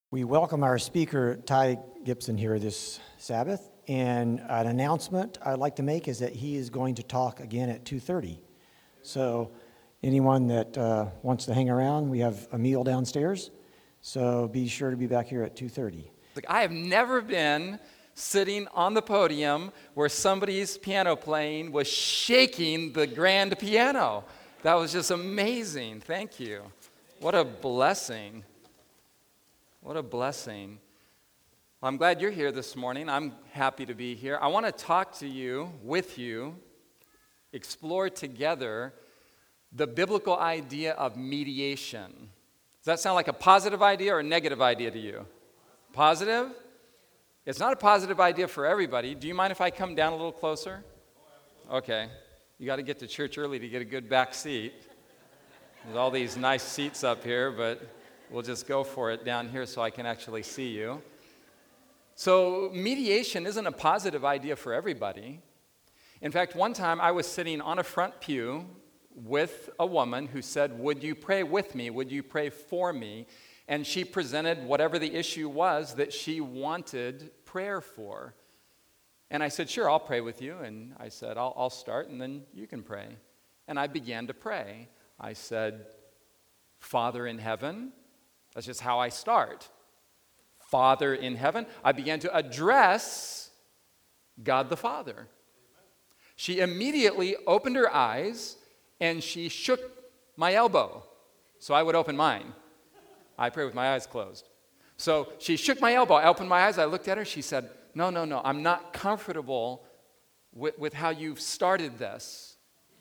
We welcome our speaker, Ty Gibson, here this Sabbath. And an announcement I'd like to make is that he is going to talk again at 2:30. So anyone that wants to hang around, we have a meal downstairs. So be sure to be back here at 2:30. I have never been sitting on the podium where somebody's piano playing was shaking the grand piano. That was just amazing. Thank you. What a blessing. What a blessing. Well, I'm glad you're here this morning. I'm happy to be here. I want to talk to you, with you, explore together the biblical idea of mediation. Does that sound like a positive idea or a negative idea to you? Positive? It's not a positive idea for everybody. Do you mind if I come down a little closer? Okay. You got to get to church early to get a good back seat. There's all these nice seats up here, but we'll just go for it down here so I can actually see you. So mediation isn't a positive idea for everybody. In fact, one time I was sitting on a front pew with a woman who said, "Would you pray with me? Would you pray for me?" And she presented whatever the issue was that she wanted prayer for. And I said, "Sure, I'll pray with you." And I said, I'll start, and then you can pray. And I began to pray. I said, "Father in heaven," that's just how I start. Father in heaven. I began to address God the Father. She immediately opened her eyes, and she shook my elbow, so I would open mine. I pray with my eyes closed. So she shook my elbow. I opened my eyes. I looked at her. She said, No, I'm not comfortable with how you've started this.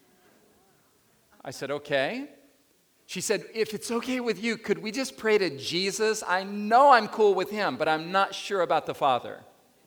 I said, "Okay." She said, "If it's okay with you, could we just pray to Jesus? I know I'm cool with him, but I'm not sure about the Father."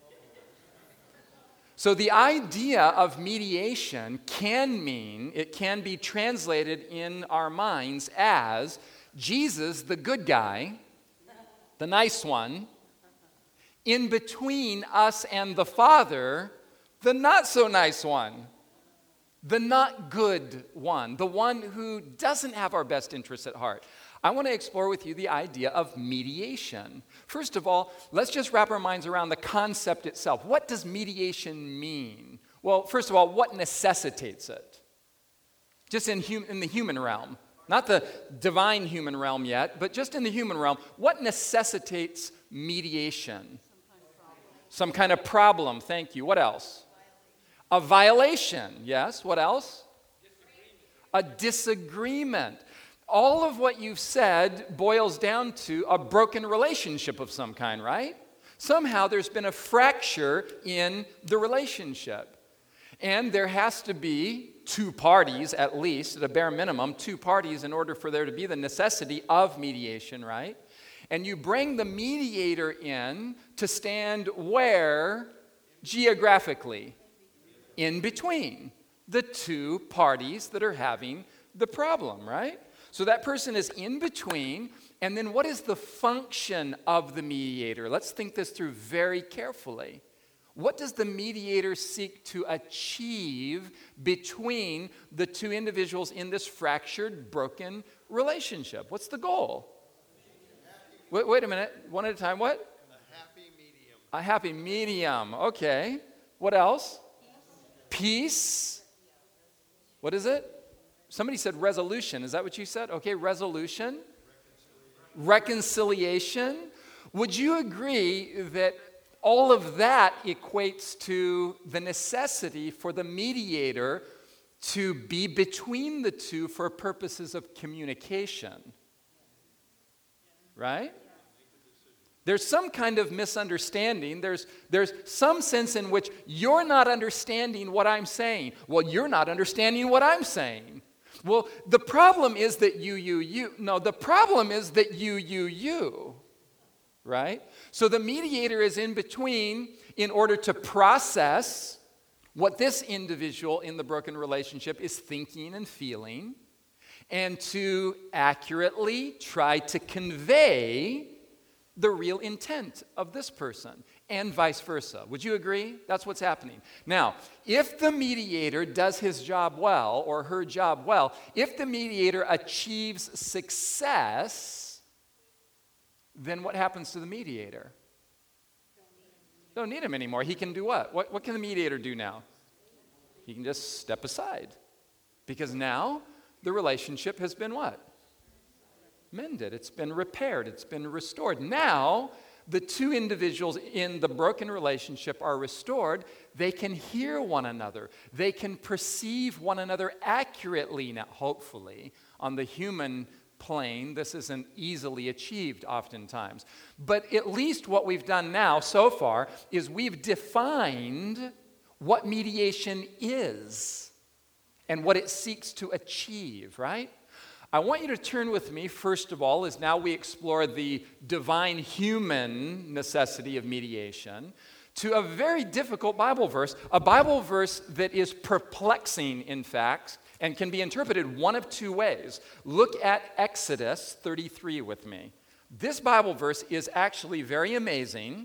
So the idea of mediation can be translated in our minds as Jesus, the good guy, the nice one, in between us and the Father, the not so nice one, the not good one, the one who doesn't have our best interests at heart. I want to explore with you the idea of mediation. First of all, let's just wrap our minds around the concept itself. What does mediation mean? Well, first of all, what necessitates it? Just in the human realm. Not the divine human realm yet, but just in the human realm, what necessitates mediation? Some kind of problem, thank you. What else? A violation, yes. What else? A disagreement. All of what you've said boils down to a broken relationship of some kind, right? Somehow there's been a fracture in the relationship. And there has to be two parties, at least, at a bare minimum, two parties in order for there to be the necessity of mediation, right? And you bring the mediator in to stand where geographically? In between the two parties that are having the problem, right? So that person is in between, and then what is the function of the mediator? Let's think this through very carefully. What does the mediator seek to achieve between the two individuals in this fractured, broken relationship? What's the goal? Wait a minute, one at a time, what? A happy medium. A happy medium, okay. What else? Peace. What is it? Somebody said resolution. Is that what you said? Okay, resolution. Reconciliation. Would you agree that all of that equates to the necessity for the mediator to be between the two for purposes of communication? Right? There's some kind of misunderstanding. There's some sense in which you're not understanding what I'm saying. Well, you're not understanding what I'm saying. Well, the problem is that you. No, the problem is that you. Right? So the mediator is in between in order to process what this individual in the broken relationship is thinking and feeling, and to accurately try to convey the real intent of this person, and vice versa. Would you agree? That's what's happening. Now, if the mediator does his job well, or her job well, if the mediator achieves success, then what happens to the mediator? Don't need him anymore. He can do what? What can the mediator do now? He can just step aside. Because now the relationship has been what? Mended. It's been repaired. It's been restored. Now the two individuals in the broken relationship are restored. They can hear one another. They can perceive one another accurately now, hopefully. On the human plane, this isn't easily achieved oftentimes. But at least what we've done now so far is we've defined what mediation is and what it seeks to achieve, right? I want you to turn with me, first of all, as now we explore the divine human necessity of mediation, to a very difficult Bible verse, a Bible verse that is perplexing, in fact, and can be interpreted one of two ways. Look at Exodus 33 with me. This Bible verse is actually very amazing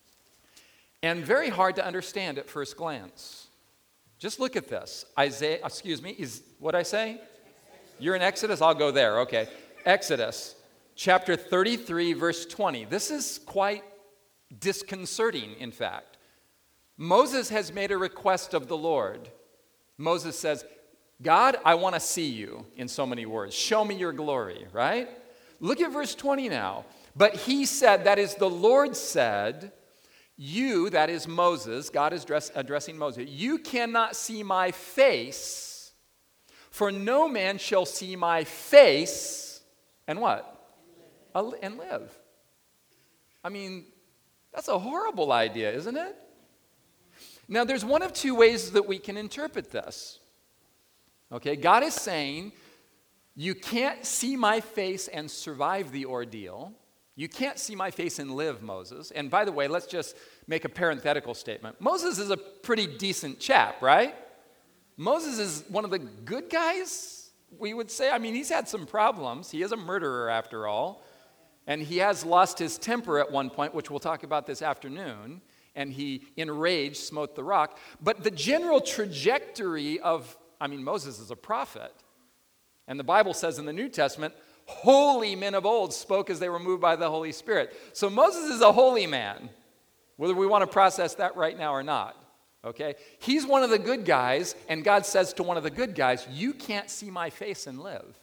and very hard to understand at first glance. Just look at this. Is what I say? You're in Exodus? I'll go there. Okay. Exodus chapter 33, verse 20. This is quite disconcerting, in fact. Moses has made a request of the Lord. Moses says, God, I want to see you, in so many words. Show me your glory, right? Look at verse 20 now. But he said, that is, the Lord said, you, that is Moses, God is addressing Moses, you cannot see my face, for no man shall see my face, and what? And live. I mean, that's a horrible idea, isn't it? Now, there's one of two ways that we can interpret this. Okay, God is saying, you can't see my face and survive the ordeal. You can't see my face and live, Moses. And by the way, let's just make a parenthetical statement. Moses is a pretty decent chap, right? Moses is one of the good guys, we would say. I mean, he's had some problems. He is a murderer, after all. And he has lost his temper at one point, which we'll talk about this afternoon. And he, enraged, smote the rock. But the general trajectory of Moses is a prophet. And the Bible says in the New Testament, holy men of old spoke as they were moved by the Holy Spirit. So Moses is a holy man, whether we want to process that right now or not. Okay? He's one of the good guys, and God says to one of the good guys, you can't see my face and live.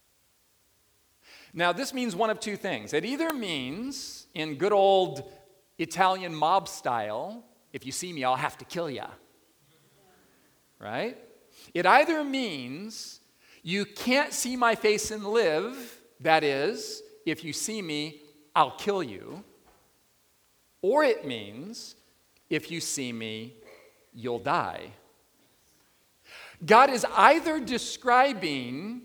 Now, this means one of two things. It either means, in good old Italian mob style, if you see me, I'll have to kill you. Right? It either means you can't see my face and live, that is, if you see me, I'll kill you. Or it means, if you see me, you'll die. God is either describing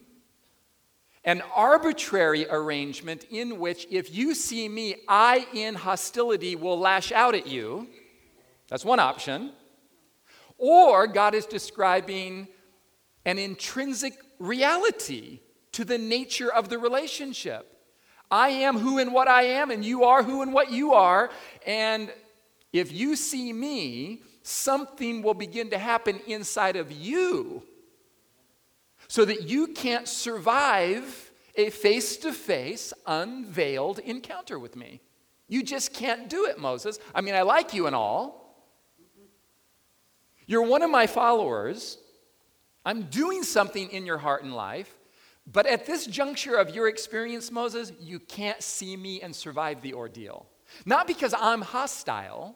an arbitrary arrangement in which if you see me, I in hostility will lash out at you. That's one option. Or God is describing an intrinsic reality to the nature of the relationship. I am who and what I am, and you are who and what you are. And if you see me, something will begin to happen inside of you so that you can't survive a face-to-face, unveiled encounter with me. You just can't do it, Moses. I mean, I like you and all. You're one of my followers. I'm doing something in your heart and life. But at this juncture of your experience, Moses, you can't see me and survive the ordeal. Not because I'm hostile,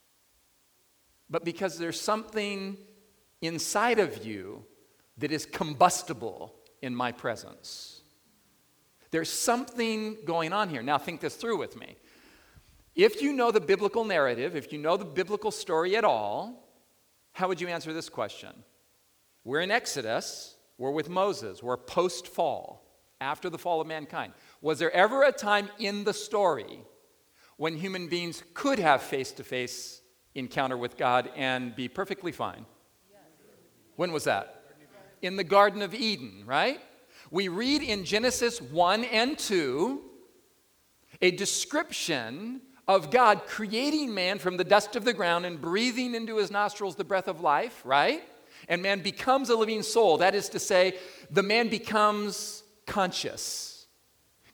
but because there's something inside of you that is combustible in my presence. There's something going on here. Now think this through with me. If you know the biblical narrative, if you know the biblical story at all, how would you answer this question? We're in Exodus. We're with Moses. We're post-fall, after the fall of mankind. Was there ever a time in the story when human beings could have face-to-face encounter with God and be perfectly fine? Yes. When was that? In the Garden of Eden, right? We read in Genesis 1 and 2 a description of God creating man from the dust of the ground and breathing into his nostrils the breath of life, right? And man becomes a living soul. That is to say, the man becomes conscious.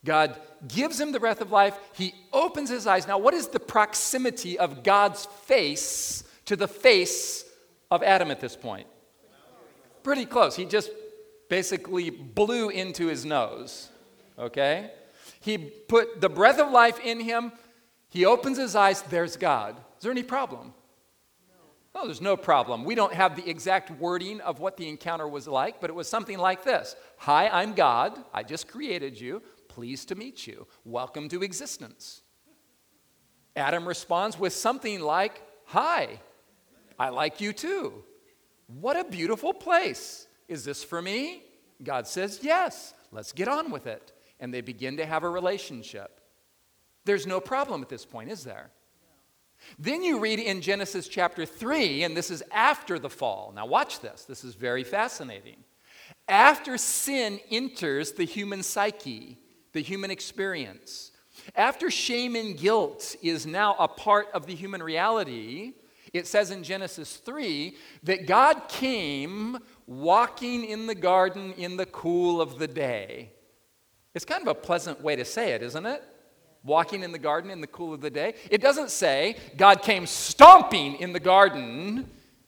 God gives him the breath of life. He opens his eyes. Now, what is the proximity of God's face to the face of Adam at this point? Pretty close. He just basically blew into his nose, okay? He put the breath of life in him. He opens his eyes. There's God. Is there any problem? No, there's no problem. We don't have the exact wording of what the encounter was like, but it was something like this. Hi, I'm God. I just created you. Pleased to meet you. Welcome to existence. Adam responds with something like, hi, I like you too. What a beautiful place. Is this for me? God says, yes. Let's get on with it. And they begin to have a relationship. There's no problem at this point, is there? Then you read in Genesis chapter 3, and this is after the fall. Now watch this. This is very fascinating. After sin enters the human psyche, the human experience, after shame and guilt is now a part of the human reality, it says in Genesis 3 that God came walking in the garden in the cool of the day. It's kind of a pleasant way to say it, isn't it? Walking in the garden in the cool of the day. It doesn't say God came stomping in the garden.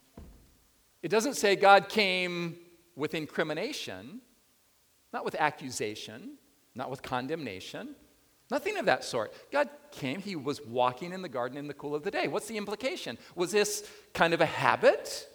It doesn't say God came with incrimination, not with accusation, not with condemnation, nothing of that sort. God came, he was walking in the garden in the cool of the day. What's the implication? Was this kind of a habit?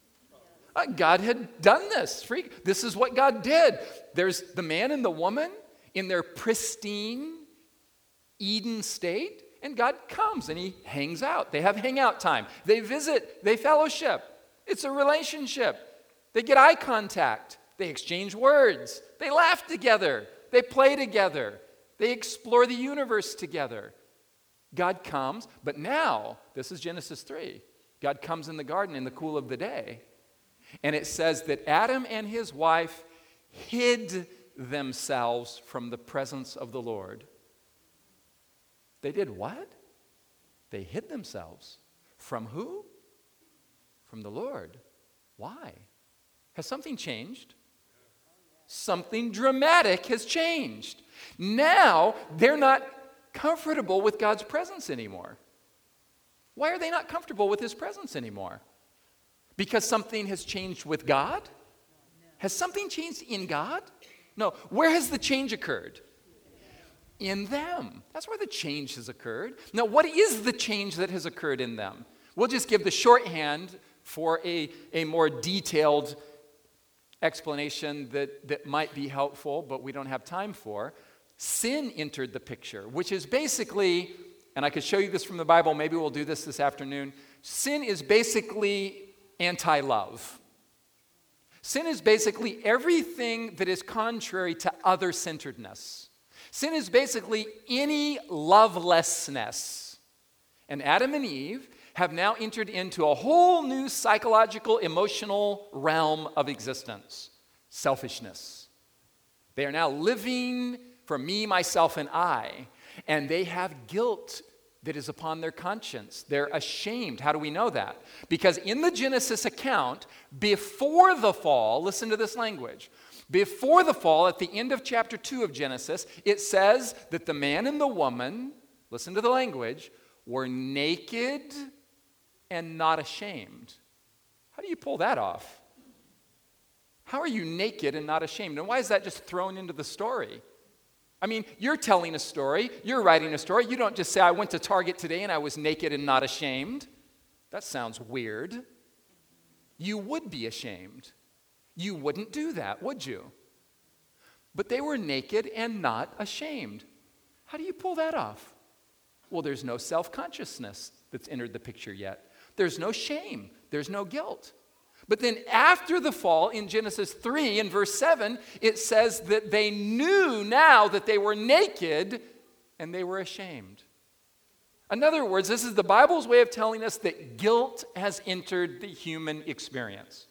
God had done this. This is what God did. There's the man and the woman in their pristine Eden state, and God comes and he hangs out. They have hangout time. They visit, they fellowship. It's a relationship. They get eye contact. They exchange words. They laugh together. They play together. They explore the universe together. God comes, but now, this is Genesis 3. God comes in the garden in the cool of the day. And it says that Adam and his wife hid themselves from the presence of the Lord. They did what? They hid themselves. From who? From the Lord. Why? Has something changed? Something dramatic has changed. Now, they're not comfortable with God's presence anymore. Why are they not comfortable with his presence anymore? Because something has changed with God? Has something changed in God? No. Where has the change occurred? In them. That's where the change has occurred. Now, what is the change that has occurred in them? We'll just give the shorthand for a more detailed explanation that might be helpful, but we don't have time for. Sin entered the picture, which is basically, and I could show you this from the Bible, maybe we'll do this afternoon. Sin is basically anti-love. Sin is basically everything that is contrary to other-centeredness. Sin is basically any lovelessness. And Adam and Eve have now entered into a whole new psychological, emotional realm of existence. Selfishness. They are now living for me, myself, and I. And they have guilt that is upon their conscience. They're ashamed. How do we know that? Because in the Genesis account, before the fall, listen to this language. Before the fall, at the end of chapter 2 of Genesis, it says that the man and the woman, listen to the language, were naked and not ashamed. How do you pull that off? How are you naked and not ashamed? And why is that just thrown into the story? I mean, you're telling a story, you're writing a story. You don't just say, I went to Target today and I was naked and not ashamed. That sounds weird. You would be ashamed. You wouldn't do that, would you? But they were naked and not ashamed. How do you pull that off? Well, there's no self-consciousness that's entered the picture yet. There's no shame. There's no guilt. But then after the fall, in Genesis 3, in verse 7, it says that they knew now that they were naked and they were ashamed. In other words, this is the Bible's way of telling us that guilt has entered the human experience.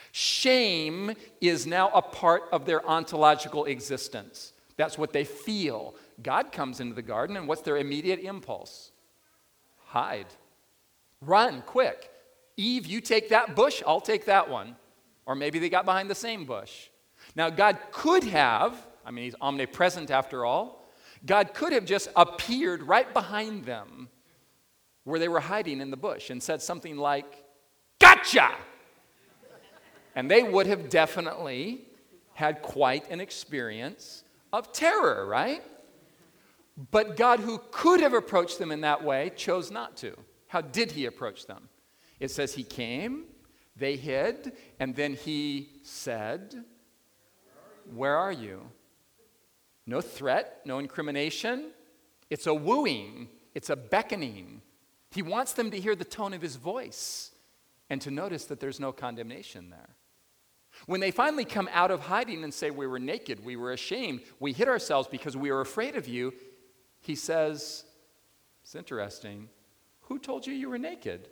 Shame is now a part of their ontological existence. That's what they feel. God comes into the garden, and what's their immediate impulse? Hide. Run, quick. Eve, you take that bush, I'll take that one. Or maybe they got behind the same bush. Now, God could have, he's omnipresent after all. God could have just appeared right behind them where they were hiding in the bush and said something like, "Gotcha!" And they would have definitely had quite an experience of terror, right? But God, who could have approached them in that way, chose not to. How did he approach them? It says he came, they hid, and then he said, "Where are you?" No threat, no incrimination. It's a wooing, it's a beckoning. He wants them to hear the tone of his voice and to notice that there's no condemnation there. When they finally come out of hiding and say, "We were naked, we were ashamed, we hid ourselves because we were afraid of you," he says, it's interesting, "Who told you you were naked?"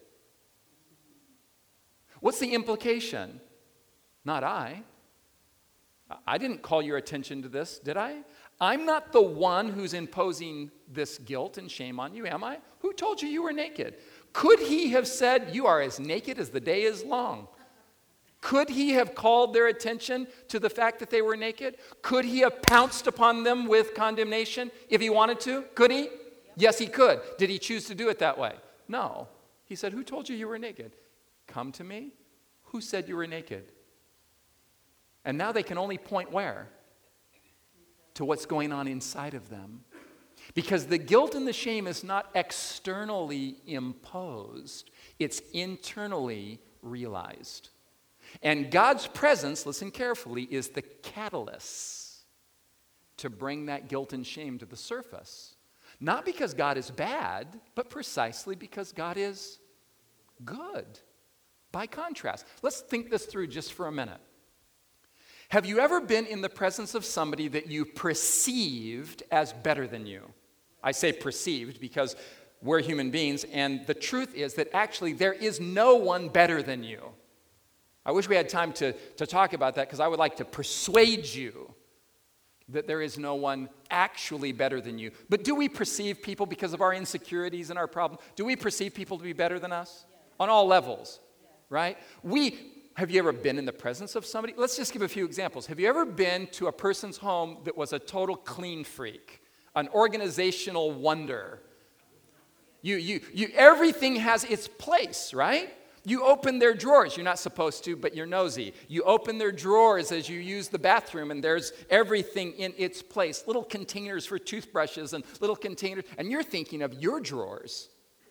What's the implication? Not I. I didn't call your attention to this, did I? I'm not the one who's imposing this guilt and shame on you, am I? Who told you you were naked? Could he have said, "You are as naked as the day is long"? Could he have called their attention to the fact that they were naked? Could he have pounced upon them with condemnation if he wanted to? Could he? Yes, he could. Did he choose to do it that way? No. He said, "Who told you you were naked? Come to me. Who said you were naked?" And now they can only point where? To what's going on inside of them. Because the guilt and the shame is not externally imposed, it's internally realized. And God's presence, listen carefully, is the catalyst to bring that guilt and shame to the surface. Not because God is bad, but precisely because God is good. By contrast, let's think this through just for a minute. Have you ever been in the presence of somebody that you perceived as better than you? I say perceived because we're human beings, and the truth is that actually there is no one better than you. I wish we had time to talk about that because I would like to persuade you that there is no one actually better than you. But do we perceive people because of our insecurities and our problems? Do we perceive people to be better than us? Yes. On all levels, yes. Right? Have you ever been in the presence of somebody? Let's just give a few examples. Have you ever been to a person's home that was a total clean freak, an organizational wonder? Everything has its place, right? You open their drawers. You're not supposed to, but you're nosy. You open their drawers as you use the bathroom, and there's everything in its place. Little containers for toothbrushes and little containers. And you're thinking of your drawers,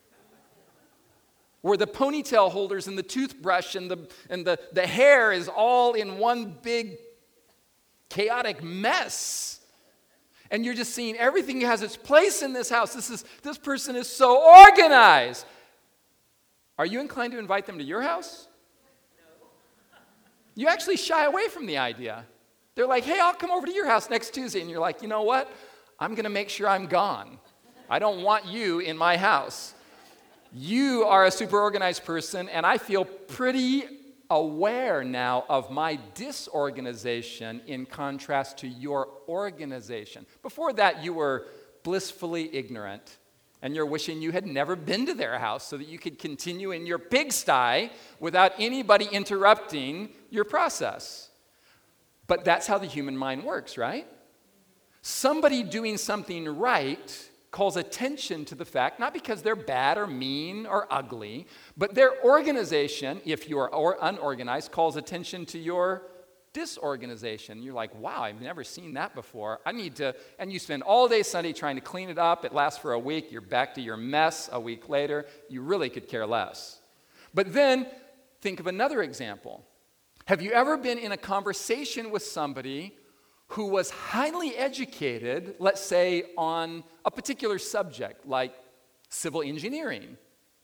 where the ponytail holders and the toothbrush and the hair is all in one big chaotic mess. And you're just seeing everything has its place in this house. This person is so organized. Are you inclined to invite them to your house? No. You actually shy away from the idea. They're like, "Hey, I'll come over to your house next Tuesday." And you're like, "You know what? I'm going to make sure I'm gone. I don't want you in my house. You are a super organized person, and I feel pretty aware now of my disorganization in contrast to your organization." Before that, you were blissfully ignorant. And you're wishing you had never been to their house so that you could continue in your pigsty without anybody interrupting your process. But that's how the human mind works, right? Somebody doing something right calls attention to the fact, not because they're bad or mean or ugly, but their organization, if you are unorganized, calls attention to your disorganization. You're like, "Wow, I've never seen that before. I need to," and you spend all day Sunday trying to clean it up. It lasts for a week. You're back to your mess a week later. You really could care less. But then think of another example. Have you ever been in a conversation with somebody who was highly educated, let's say on a particular subject like civil engineering?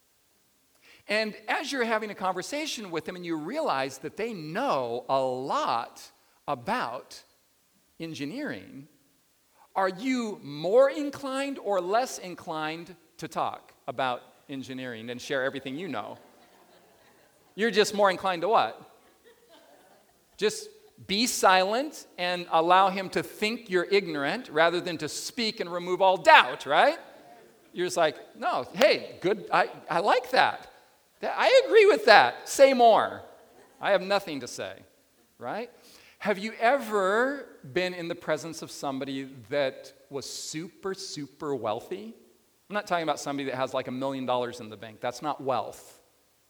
And as you're having a conversation with them and you realize that they know a lot about engineering, are you more inclined or less inclined to talk about engineering and share everything you know? You're just more inclined to what? Just be silent and allow him to think you're ignorant rather than to speak and remove all doubt, right? You're just like, "No, hey, good, I like that. I agree with that. Say more. I have nothing to say," right? Have you ever been in the presence of somebody that was super, super wealthy. I'm not talking about somebody that has like $1 million in the bank. That's not wealth.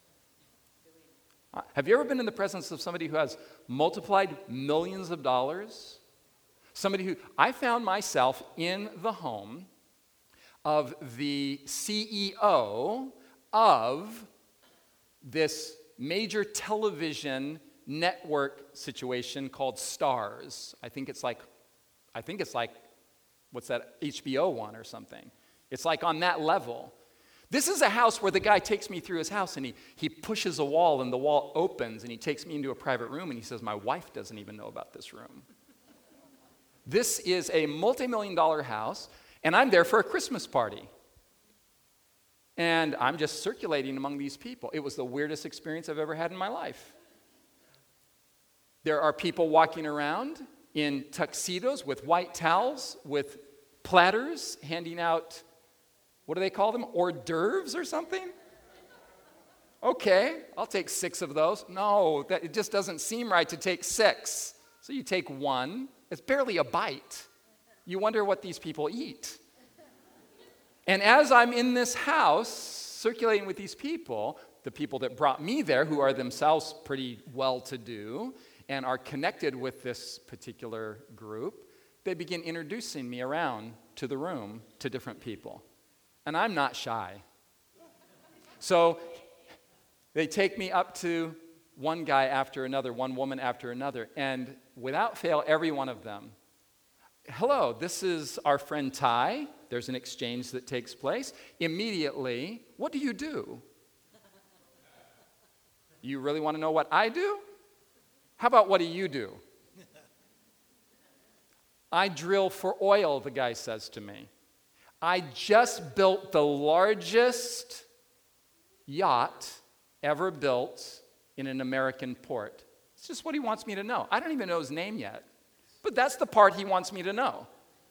Have you ever been in the presence of somebody who has multiplied millions of dollars? Somebody who, I found myself in the home of the CEO of this major television network situation called Starz. I think it's like, what's that, HBO one or something. It's like on that level. This is a house where the guy takes me through his house and he pushes a wall and the wall opens and he takes me into a private room and he says, my wife doesn't even know about this room. This is a multi-million-dollar house and I'm there for a Christmas party. And I'm just circulating among these people. It was the weirdest experience I've ever had in my life. There are people walking around in tuxedos with white towels, with platters, handing out, what do they call them? Hors d'oeuvres or something? Okay, I'll take 6 of those. No, it just doesn't seem right to take 6. So you take 1. It's barely a bite. You wonder what these people eat. And as I'm in this house, circulating with these people, the people that brought me there, who are themselves pretty well-to-do and are connected with this particular group, they begin introducing me around to the room to different people. And I'm not shy. So they take me up to one guy after another, one woman after another, and without fail, every one of them, hello, this is our friend Ty. There's an exchange that takes place. Immediately, what do you do? You really want to know what I do? How about what do you do? I drill for oil, the guy says to me. I just built the largest yacht ever built in an American port. It's just what he wants me to know. I don't even know his name yet, but that's the part he wants me to know.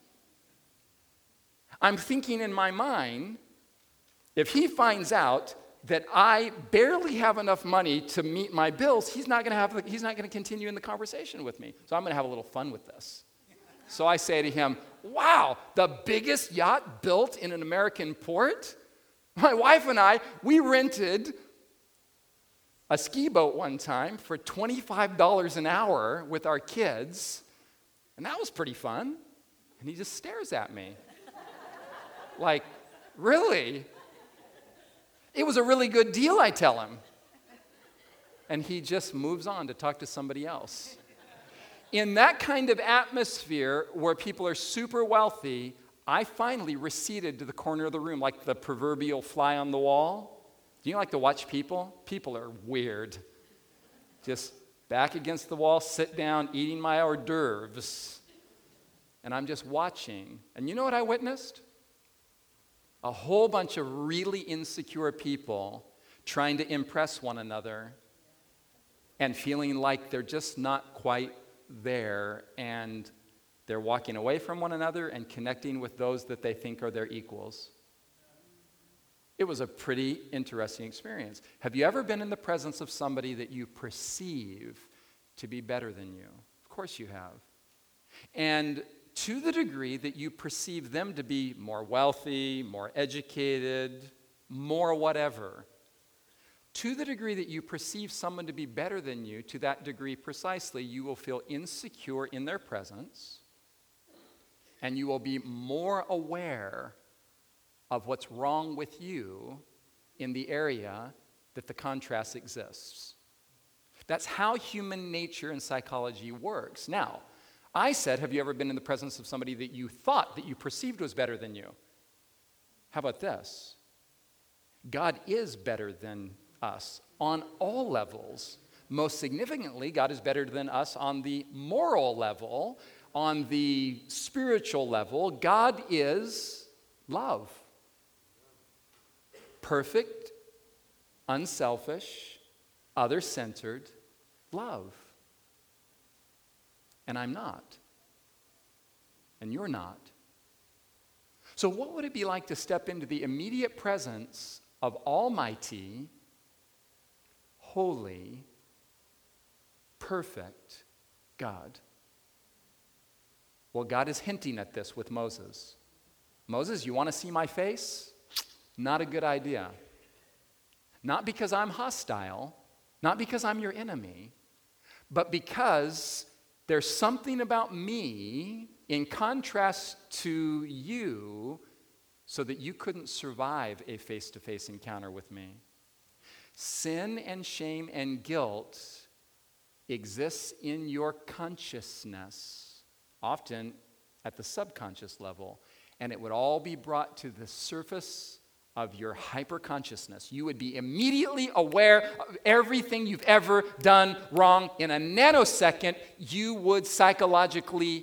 I'm thinking in my mind, if he finds out that I barely have enough money to meet my bills, he's not going to continue in the conversation with me. So I'm going to have a little fun with this. So I say to him, wow, the biggest yacht built in an American port? My wife and I, we rented a ski boat one time for $25 an hour with our kids, and that was pretty fun. And he just stares at me. Like, really? It was a really good deal, I tell him. And he just moves on to talk to somebody else. In that kind of atmosphere where people are super wealthy, I finally receded to the corner of the room like the proverbial fly on the wall. Do you like to watch people? People are weird. Just back against the wall, sit down, eating my hors d'oeuvres. And I'm just watching. And you know what I witnessed? A whole bunch of really insecure people trying to impress one another and feeling like they're just not quite there, and they're walking away from one another and connecting with those that they think are their equals. It was a pretty interesting experience. Have you ever been in the presence of somebody that you perceive to be better than you? Of course you have. And to the degree that you perceive them to be more wealthy, more educated, more whatever, to the degree that you perceive someone to be better than you, to that degree precisely, you will feel insecure in their presence, and you will be more aware of what's wrong with you in the area that the contrast exists. That's how human nature and psychology works. Now, I said, have you ever been in the presence of somebody that you thought, that you perceived was better than you? How about this? God is better than us on all levels. Most significantly, God is better than us on the moral level, on the spiritual level. God is love. Perfect, unselfish, other-centered love. And I'm not. And you're not. So what would it be like to step into the immediate presence of Almighty, holy, perfect God? Well, God is hinting at this with Moses. Moses, you want to see my face? Not a good idea. Not because I'm hostile, not because I'm your enemy, but because there's something about me in contrast to you so that you couldn't survive a face-to-face encounter with me. Sin and shame and guilt exists in your consciousness, often at the subconscious level, and it would all be brought to the surface of your hyperconsciousness. You would be immediately aware of everything you've ever done wrong. In a nanosecond, you would psychologically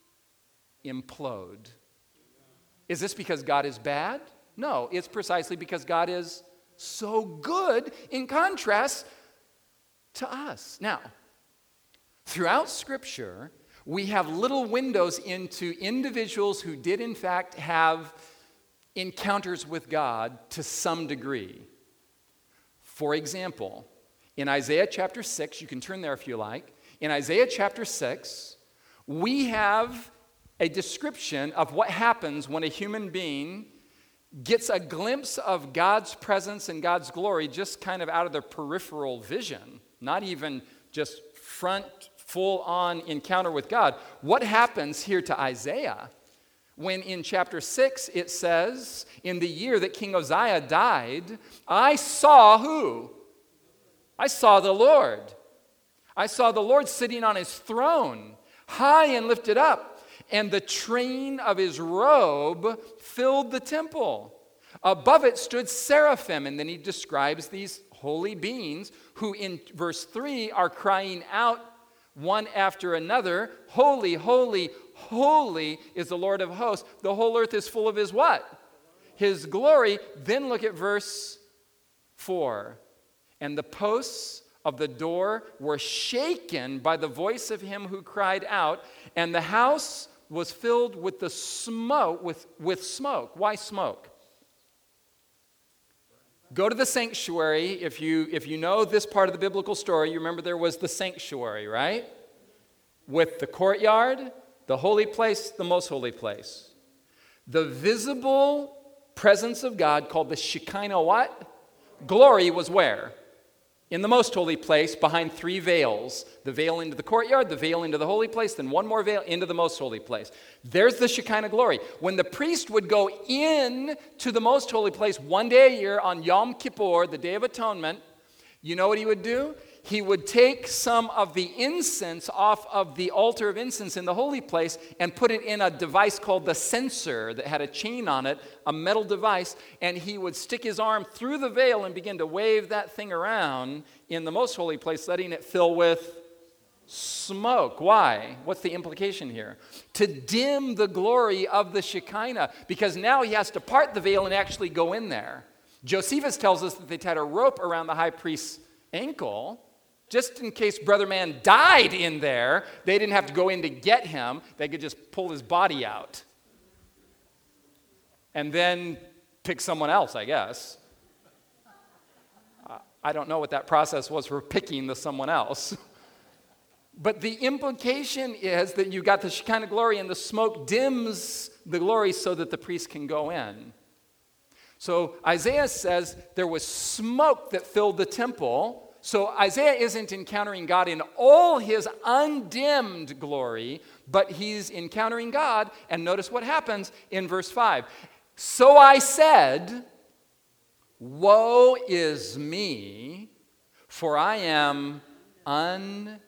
implode. Is this because God is bad? No, it's precisely because God is so good in contrast to us. Now, throughout Scripture, we have little windows into individuals who did in fact have encounters with God to some degree. For example, in Isaiah chapter 6, you can turn there if you like. In Isaiah chapter 6, we have a description of what happens when a human being gets a glimpse of God's presence and God's glory just kind of out of their peripheral vision, not even just front, full-on encounter with God. What happens here to Isaiah when in chapter 6 it says, in the year that King Uzziah died, I saw who? I saw the Lord. I saw the Lord sitting on his throne, high and lifted up, and the train of his robe filled the temple. Above it stood seraphim, and then he describes these holy beings who in verse 3 are crying out one after another, holy, holy, holy is the Lord of hosts. The whole earth is full of his what? His glory. Then look at verse 4. And the posts of the door were shaken by the voice of him who cried out, and the house was filled with the smoke, with smoke. Why smoke? Go to the sanctuary. If you know this part of the biblical story, you remember there was the sanctuary, right? With the courtyard, the holy place, the most holy place. The visible presence of God, called the Shekinah what? Glory, was where? In the most holy place, behind 3 veils. The veil into the courtyard, the veil into the holy place, then one more veil into the most holy place. There's the Shekinah glory. When the priest would go in to the most holy place one day a year on Yom Kippur, the Day of Atonement, you know what he would do? He would take some of the incense off of the altar of incense in the holy place and put it in a device called the censer that had a chain on it, a metal device, and he would stick his arm through the veil and begin to wave that thing around in the most holy place, letting it fill with smoke. Why? What's the implication here? To dim the glory of the Shekinah, because now he has to part the veil and actually go in there. Josephus tells us that they tied a rope around the high priest's ankle, just in case Brother Man died in there. They didn't have to go in to get him. They could just pull his body out. And then pick someone else, I guess. I don't know what that process was for picking the someone else. But the implication is that you got the Shekinah glory and the smoke dims the glory so that the priest can go in. So Isaiah says there was smoke that filled the temple. So Isaiah isn't encountering God in all his undimmed glory, but he's encountering God. And notice what happens in verse 5. So I said, woe is me, for I am undone.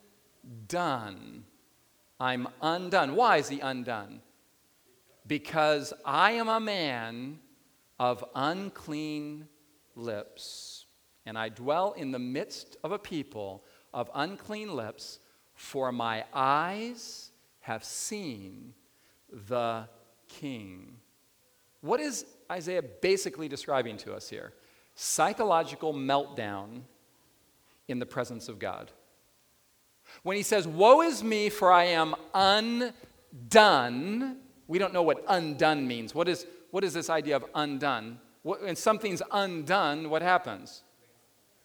I'm undone. Why is he undone? Because I am a man of unclean lips. And I dwell in the midst of a people of unclean lips, for my eyes have seen the King. What is Isaiah basically describing to us here? Psychological meltdown in the presence of God. When he says, woe is me, for I am undone, we don't know what undone means. What is this idea of undone? When something's undone, what happens?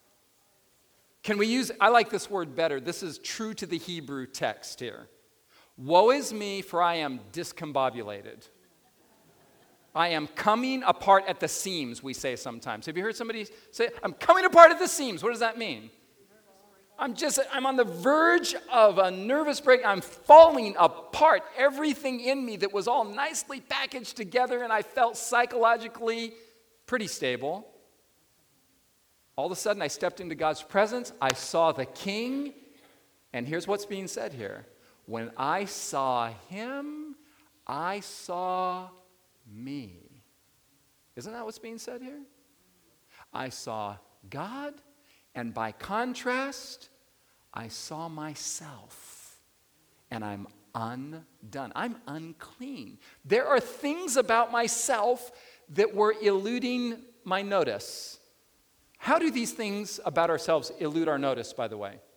Can we use, I like this word better. This is true to the Hebrew text here. Woe is me, for I am discombobulated. I am coming apart at the seams, we say sometimes. Have you heard somebody say, I'm coming apart at the seams? What does that mean? I'm on the verge of a nervous break. I'm falling apart. Everything in me that was all nicely packaged together and I felt psychologically pretty stable. All of a sudden, I stepped into God's presence. I saw the King. And here's what's being said here. When I saw him, I saw me. Isn't that what's being said here? I saw God, and by contrast, I saw myself, and I'm undone. I'm unclean. There are things about myself that were eluding my notice. How do these things about ourselves elude our notice, by the way?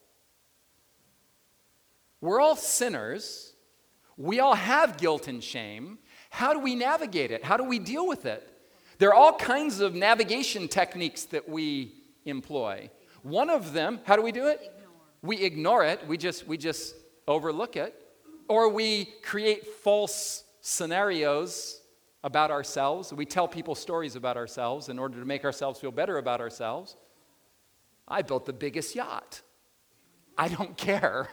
We're all sinners. We all have guilt and shame. How do we navigate it? How do we deal with it? There are all kinds of navigation techniques that we employ. One of them, how do we do it? We ignore it. We just overlook it. Or we create false scenarios about ourselves. We tell people stories about ourselves in order to make ourselves feel better about ourselves. I built the biggest yacht. I don't care.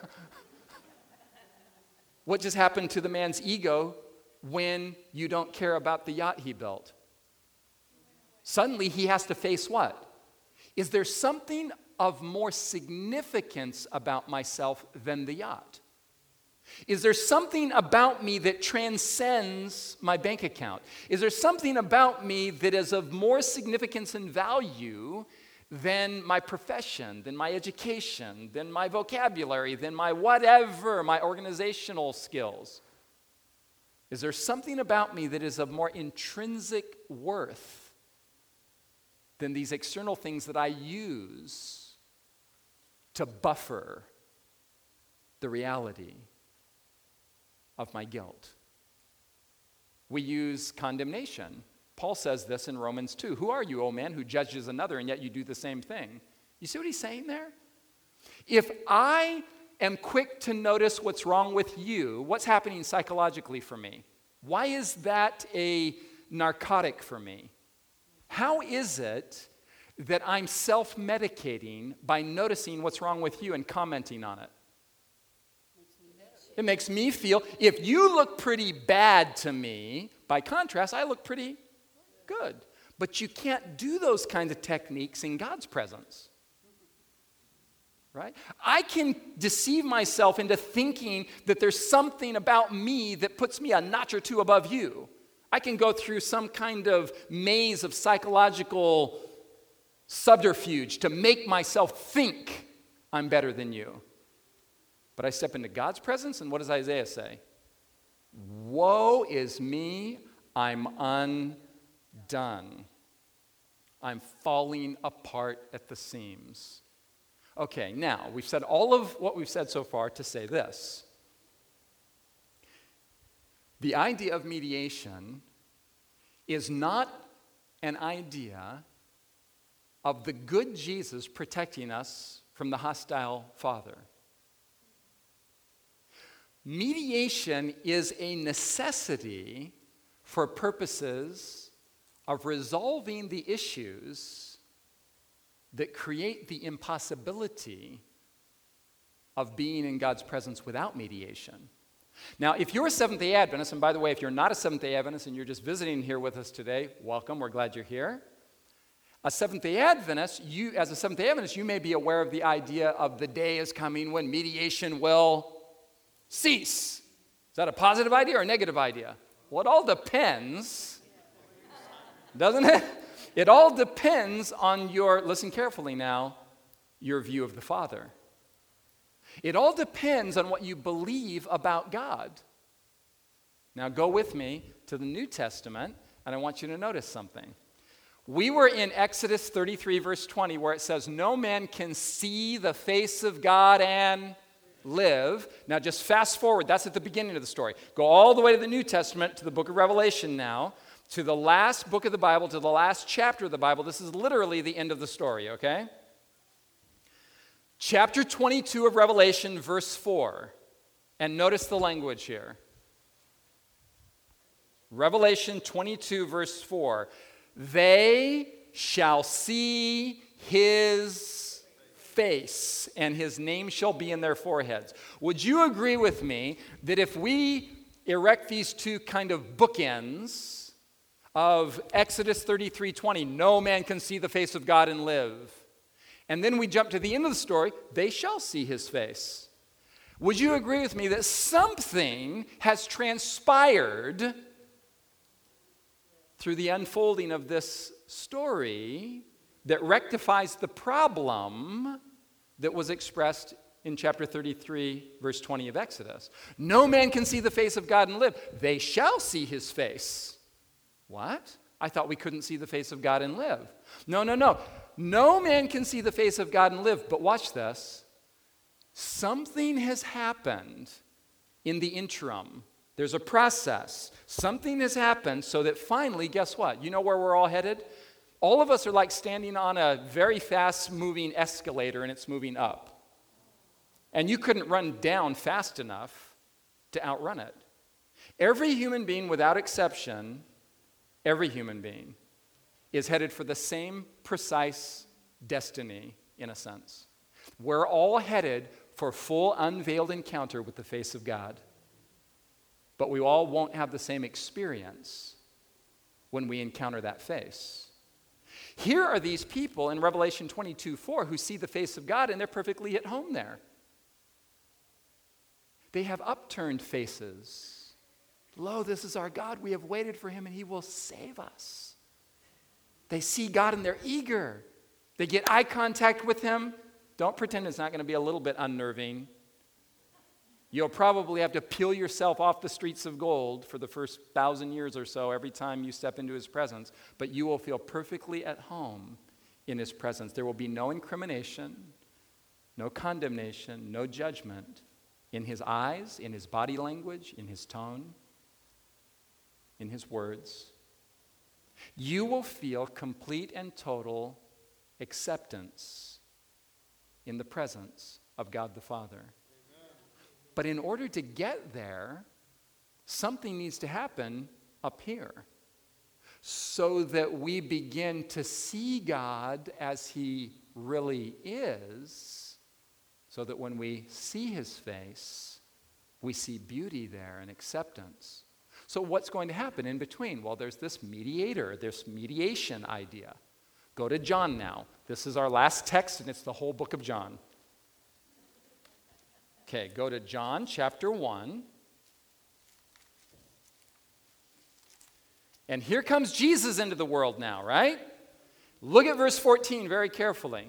What just happened to the man's ego when you don't care about the yacht he built? Suddenly he has to face what? Is there something of more significance about myself than the yacht? Is there something about me that transcends my bank account? Is there something about me that is of more significance and value than my profession, than my education, than my vocabulary, than my whatever, my organizational skills? Is there something about me that is of more intrinsic worth than these external things that I use to buffer the reality of my guilt? We use condemnation. Paul says this in Romans 2. Who are you, O man, who judges another, and yet you do the same thing? You see what he's saying there? If I am quick to notice what's wrong with you, what's happening psychologically for me? Why is that a narcotic for me? How is it that I'm self-medicating by noticing what's wrong with you and commenting on it? It makes me feel, if you look pretty bad to me, by contrast, I look pretty good. But you can't do those kinds of techniques in God's presence. Right? I can deceive myself into thinking that there's something about me that puts me a notch or two above you. I can go through some kind of maze of psychological subterfuge to make myself think I'm better than you. But I step into God's presence, and what does Isaiah say? Woe is me, I'm undone. I'm falling apart at the seams. Okay, now, we've said all of what we've said so far to say this. The idea of mediation is not an idea of the good Jesus protecting us from the hostile Father. Mediation is a necessity for purposes of resolving the issues that create the impossibility of being in God's presence without mediation. Now, if you're a Seventh-day Adventist, and by the way, if you're not a Seventh-day Adventist and you're just visiting here with us today, welcome, we're glad you're here. A Seventh-day Adventist, as a Seventh-day Adventist, you may be aware of the idea of the day is coming when mediation will cease. Is that a positive idea or a negative idea? Well, it all depends, doesn't it? It all depends on your, listen carefully now, your view of the Father. It all depends on what you believe about God. Now go with me to the New Testament, and I want you to notice something. We were in Exodus 33, verse 20, where it says, no man can see the face of God and live. Now just fast forward, that's at the beginning of the story. Go all the way to the New Testament, to the book of Revelation now, to the last book of the Bible, to the last chapter of the Bible. This is literally the end of the story, okay? Chapter 22 of Revelation, verse 4. And notice the language here. Revelation 22, verse 4. They shall see his face, and his name shall be in their foreheads. Would you agree with me that if we erect these two kind of bookends of Exodus 33:20, no man can see the face of God and live, and then we jump to the end of the story, they shall see his face. Would you agree with me that something has transpired through the unfolding of this story that rectifies the problem that was expressed in chapter 33, verse 20 of Exodus? No man can see the face of God and live. They shall see his face. What? I thought we couldn't see the face of God and live. No. No man can see the face of God and live. But watch this. Something has happened in the interim. There's a process. Something has happened so that finally, guess what? You know where we're all headed? All of us are like standing on a very fast-moving escalator and it's moving up. And you couldn't run down fast enough to outrun it. Every human being, without exception, every human being is headed for the same precise destiny, in a sense. We're all headed for full unveiled encounter with the face of God. But we all won't have the same experience when we encounter that face. Here are these people in Revelation 22:4 who see the face of God and they're perfectly at home there. They have upturned faces. Lo, this is our God. We have waited for him and he will save us. They see God and they're eager. They get eye contact with him. Don't pretend it's not going to be a little bit unnerving. You'll probably have to peel yourself off the streets of gold for the first 1,000 years or so every time you step into his presence, but you will feel perfectly at home in his presence. There will be no incrimination, no condemnation, no judgment in his eyes, in his body language, in his tone, in his words. You will feel complete and total acceptance in the presence of God the Father. But in order to get there, something needs to happen up here so that we begin to see God as he really is, so that when we see his face, we see beauty there and acceptance. So what's going to happen in between? Well, there's this mediator, this mediation idea. Go to John now. This is our last text, and it's the whole book of John. Okay, go to John chapter 1. And here comes Jesus into the world now, right? Look at verse 14 very carefully.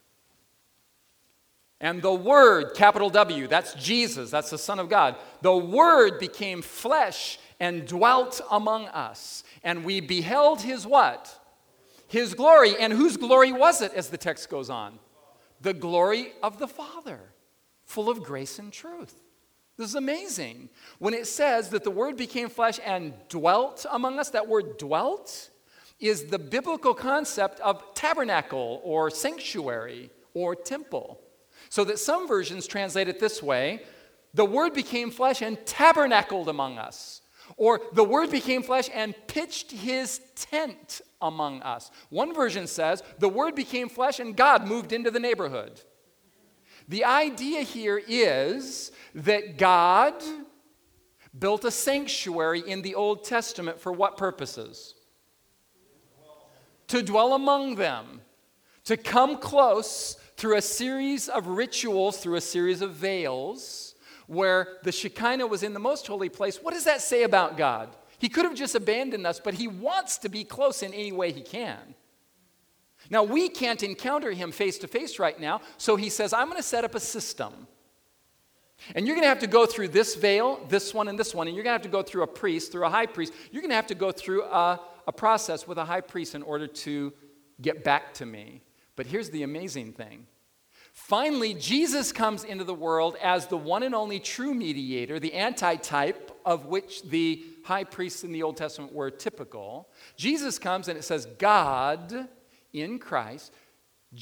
And the Word, capital W, that's Jesus, that's the Son of God. The Word became flesh and dwelt among us. And we beheld his what? His glory. And whose glory was it, as the text goes on? The glory of the Father, full of grace and truth. This is amazing. When it says that the Word became flesh and dwelt among us, that word dwelt is the biblical concept of tabernacle or sanctuary or temple. So that some versions translate it this way: the Word became flesh and tabernacled among us. Or the Word became flesh and pitched his tent among us. One version says the Word became flesh and God moved into the neighborhood. The idea here is that God built a sanctuary in the Old Testament for what purposes? To dwell among them, to come close through a series of rituals, through a series of veils, where the Shekinah was in the most holy place. What does that say about God? He could have just abandoned us, but he wants to be close in any way he can. Now, we can't encounter him face to face right now, so he says, I'm going to set up a system. And you're going to have to go through this veil, this one, and this one, and you're going to have to go through a priest, through a high priest. You're going to have to go through a process with a high priest in order to get back to me. But here's the amazing thing. Finally, Jesus comes into the world as the one and only true mediator, the antitype of which the high priests in the Old Testament were typical. Jesus comes and it says, God in Christ,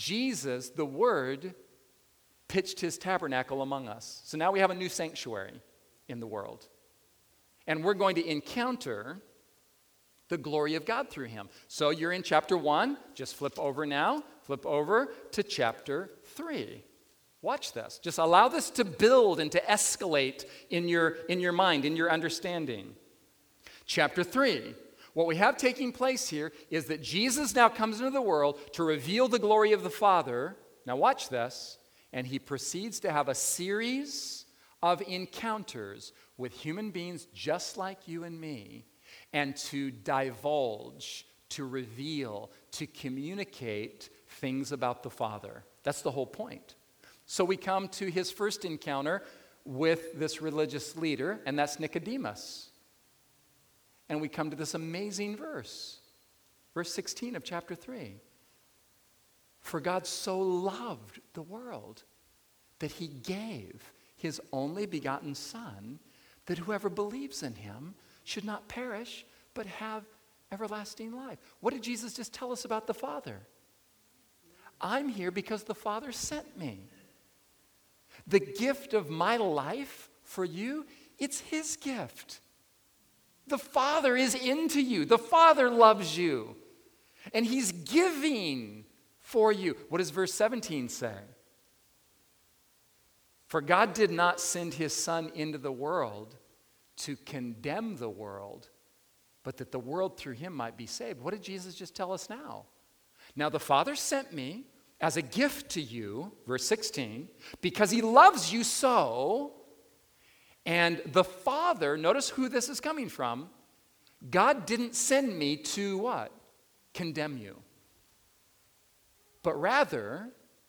Jesus, the Word, pitched his tabernacle among us. So now we have a new sanctuary. in the world. And we're going to encounter the glory of God through him. So you're in chapter 1. Just flip over now. Flip over to chapter 3. Watch this. Just allow this to build and to escalate in your mind, in your understanding. Chapter 3. What we have taking place here is that Jesus now comes into the world to reveal the glory of the Father. Now watch this. And he proceeds to have a series of encounters with human beings just like you and me, and to divulge, to reveal, to communicate things about the Father. That's the whole point. So we come to his first encounter with this religious leader, and that's Nicodemus. And we come to this amazing verse 16 of chapter 3. For God so loved the world that he gave his only begotten Son, that whoever believes in him should not perish, but have everlasting life. What did Jesus just tell us about the Father? I'm here because the Father sent me. The gift of my life for you, it's his gift. The Father is into you. The Father loves you. And he's giving for you. What does verse 17 say? For God did not send his Son into the world to condemn the world, but that the world through him might be saved. What did Jesus just tell us now? Now the Father sent me as a gift to you, verse 16, because he loves you so. And the Father, notice who this is coming from. God didn't send me to what? Condemn you. But rather,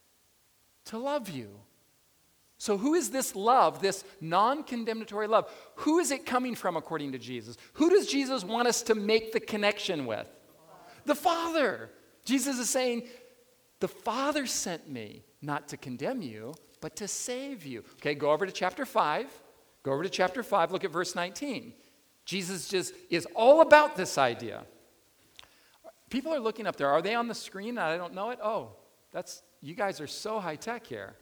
to love you. So who is this love, this non-condemnatory love? Who is it coming from according to Jesus? Who does Jesus want us to make the connection with? The Father. Jesus is saying, the Father sent me not to condemn you, but to save you. Okay, go over to chapter 5. Go over to chapter 5, look at verse 19. Jesus just is all about this idea. People are looking up there. Are they on the screen? I don't know it. Oh, you guys are so high tech here.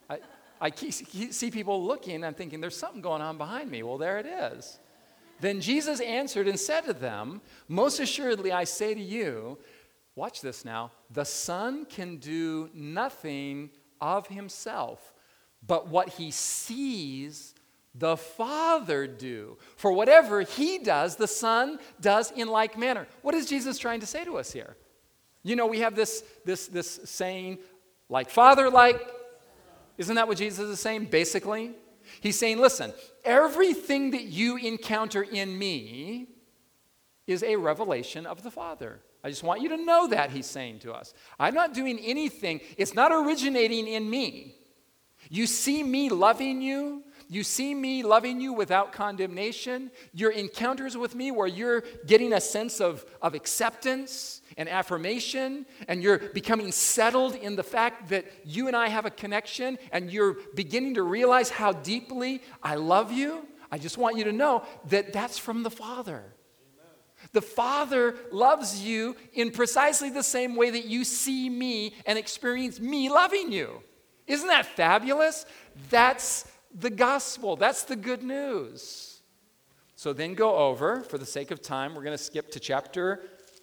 I see people looking and I'm thinking, there's something going on behind me. Well, there it is. Then Jesus answered and said to them, most assuredly I say to you, watch this now, the Son can do nothing of himself, but what he sees the Father do. For whatever he does, the Son does in like manner. What is Jesus trying to say to us here? You know, we have this saying, like Father, like. Isn't that what Jesus is saying, basically? He's saying, listen, everything that you encounter in me is a revelation of the Father. I just want you to know that, he's saying to us. I'm not doing anything. It's not originating in me. You see me loving you. You see me loving you without condemnation. Your encounters with me where you're getting a sense of acceptance and affirmation, and you're becoming settled in the fact that you and I have a connection, and you're beginning to realize how deeply I love you. I just want you to know that that's from the Father. The Father loves you in precisely the same way that you see me and experience me loving you. Isn't that fabulous? That's the gospel. That's the good news. So then go over, for the sake of time, we're going to skip to chapter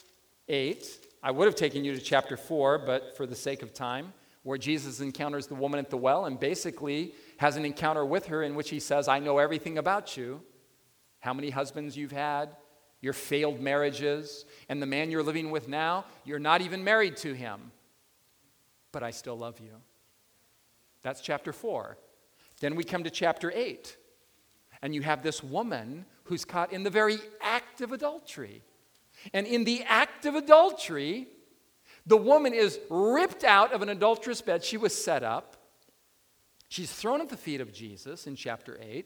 8. I would have taken you to chapter 4, but for the sake of time, where Jesus encounters the woman at the well and basically has an encounter with her in which he says, I know everything about you, how many husbands you've had, your failed marriages, and the man you're living with now, you're not even married to him, but I still love you. That's chapter 4. Then we come to chapter 8, and you have this woman who's caught in the very act of adultery. And in the act of adultery, the woman is ripped out of an adulterous bed she was set up. She's thrown at the feet of Jesus in chapter 8.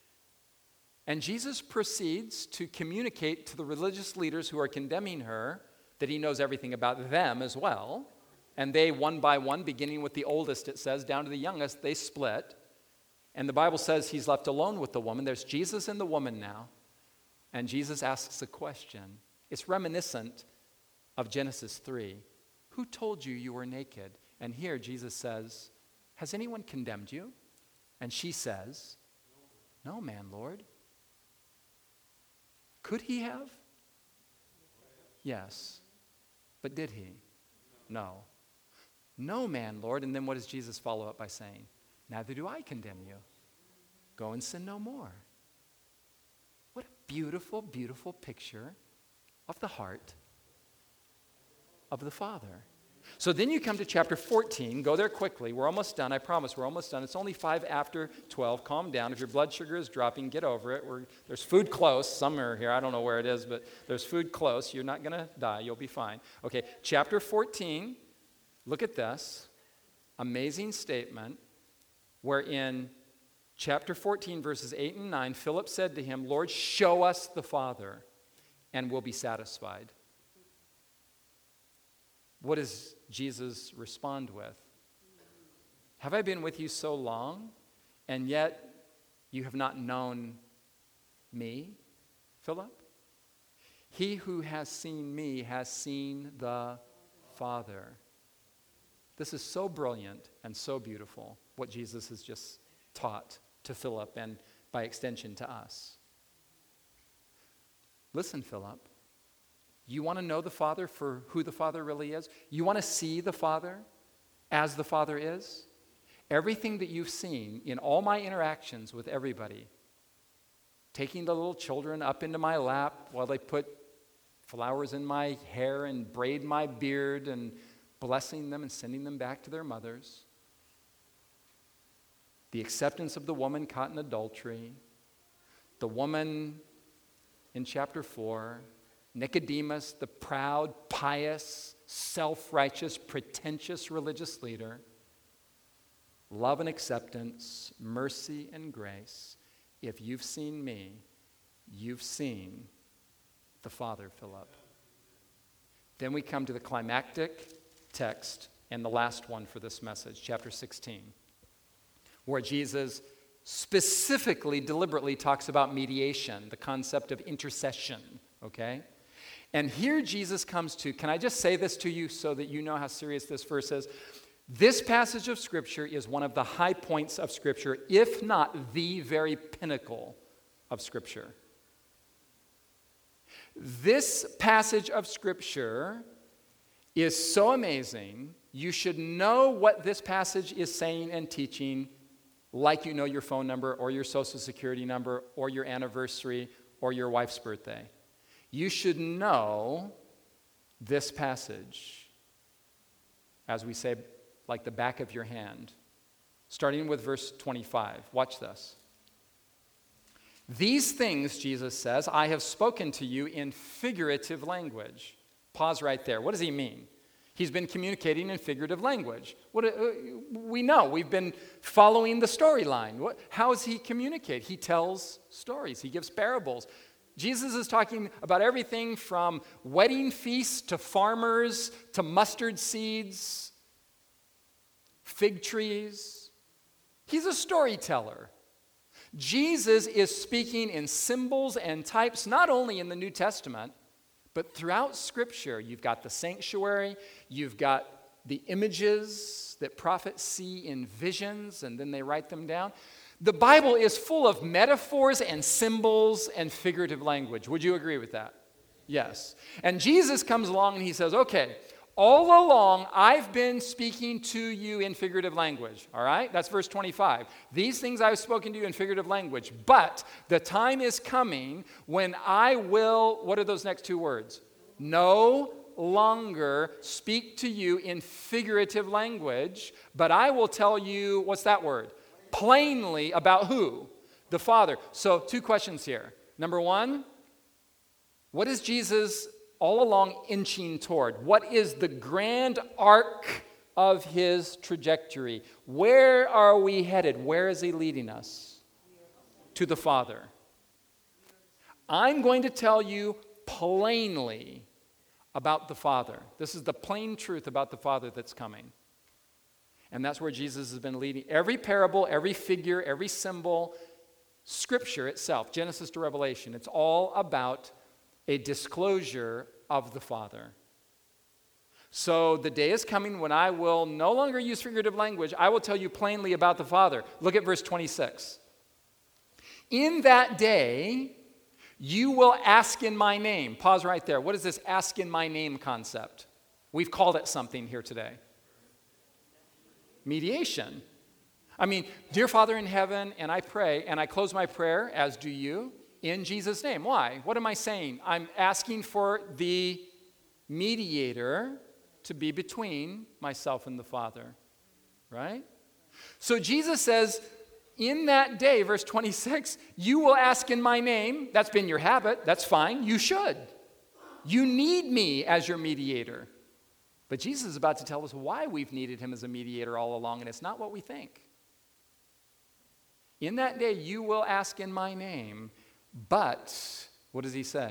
And Jesus proceeds to communicate to the religious leaders who are condemning her that he knows everything about them as well. And they, one by one, beginning with the oldest, it says, down to the youngest, they split. And the Bible says he's left alone with the woman. There's Jesus and the woman now. And Jesus asks a question. It's reminiscent of Genesis 3. Who told you you were naked? And here Jesus says, has anyone condemned you? And she says, No man, Lord. Could he have? Yes. But did he? No. No man, Lord. And then what does Jesus follow up by saying? Neither do I condemn you. Go and sin no more. What a beautiful, beautiful picture of the heart of the Father. So then you come to chapter 14. Go there quickly. We're almost done. I promise we're almost done. It's only 5 after 12. Calm down. If your blood sugar is dropping, get over it. There's food close. Somewhere here. I don't know where it is, but there's food close. You're not going to die. You'll be fine. Okay, chapter 14. Look at this. Amazing statement where in chapter 14, verses 8 and 9, Philip said to him, Lord, show us the Father, and we'll be satisfied. What does Jesus respond with? Have I been with you so long, and yet you have not known me, Philip? He who has seen me has seen the Father. This is so brilliant and so beautiful, what Jesus has just taught to Philip and by extension to us. Listen, Philip. You want to know the Father for who the Father really is? You want to see the Father as the Father is? Everything that you've seen in all my interactions with everybody, taking the little children up into my lap while they put flowers in my hair and braid my beard and blessing them and sending them back to their mothers, the acceptance of the woman caught in adultery, the woman in chapter 4, Nicodemus, the proud, pious, self-righteous, pretentious religious leader, love and acceptance, mercy and grace. If you've seen me, you've seen the Father, Philip. Then we come to the climactic text and the last one for this message, chapter 16, where Jesus specifically, deliberately talks about mediation, the concept of intercession, okay? And here Jesus comes to, can I just say this to you so that you know how serious this verse is? This passage of Scripture is one of the high points of Scripture, if not the very pinnacle of Scripture. This passage of Scripture is so amazing, you should know what this passage is saying and teaching, like you know your phone number or your social security number or your anniversary or your wife's birthday. You should know this passage, as we say, like the back of your hand, starting with verse 25. Watch this. These things, Jesus says, I have spoken to you in figurative language. Pause right there. What does he mean? He's been communicating in figurative language. We know. We've been following the storyline. How does he communicate? He tells stories. He gives parables. Jesus is talking about everything from wedding feasts to farmers to mustard seeds, fig trees. He's a storyteller. Jesus is speaking in symbols and types, not only in the New Testament, but throughout Scripture. You've got the sanctuary, you've got the images that prophets see in visions, and then they write them down. The Bible is full of metaphors and symbols and figurative language. Would you agree with that? Yes. And Jesus comes along and he says, okay, all along I've been speaking to you in figurative language. All right? That's verse 25. These things I've spoken to you in figurative language. But the time is coming when I will, what are those next two words? No longer speak to you in figurative language, but I will tell you, what's that word? Plainly about who? The Father. So 2 questions here. Number 1, what is Jesus all along inching toward? What is the grand arc of his trajectory? Where are we headed? Where is he leading us? To the Father. I'm going to tell you plainly about the Father. This is the plain truth about the Father that's coming. And that's where Jesus has been leading. Every parable, every figure, every symbol, Scripture itself, Genesis to Revelation, it's all about a disclosure of the Father. So the day is coming when I will no longer use figurative language. I will tell you plainly about the Father. Look at verse 26. In that day, you will ask in my name. Pause right there. What is this ask in my name concept? We've called it something here today. Mediation. I mean, dear Father in heaven, and I pray, and I close my prayer, as do you, in Jesus' name. Why? What am I saying? I'm asking for the mediator to be between myself and the Father, right? So Jesus says, in that day, verse 26, you will ask in my name. That's been your habit. That's fine. You should. You need me as your mediator. But Jesus is about to tell us why we've needed him as a mediator all along, and it's not what we think. In that day, you will ask in my name, but, what does he say?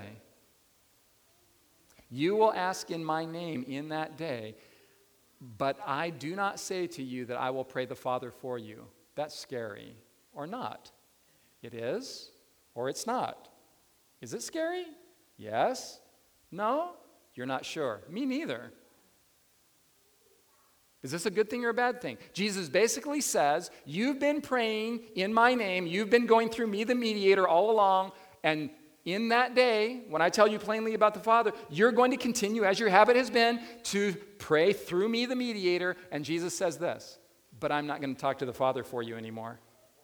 You will ask in my name in that day, but I do not say to you that I will pray the Father for you. That's scary, or not. It is, or it's not. Is it scary? Yes. No? You're not sure. Me neither. Is this a good thing or a bad thing? Jesus basically says, you've been praying in my name, you've been going through me, the mediator, all along, and in that day, when I tell you plainly about the Father, you're going to continue, as your habit has been, to pray through me, the mediator, and Jesus says this, but I'm not going to talk to the Father for you anymore.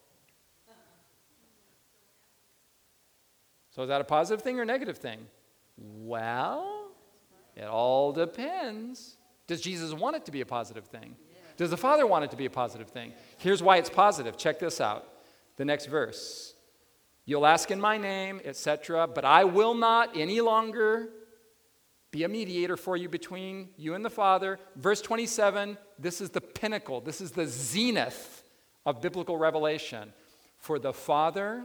So is that a positive thing or a negative thing? Well, it all depends. Does Jesus want it to be a positive thing? Does the Father want it to be a positive thing? Here's why it's positive. Check this out. The next verse. You'll ask in my name, etc., but I will not any longer be a mediator for you between you and the Father. Verse 27, this is the pinnacle. This is the zenith of biblical revelation. For the Father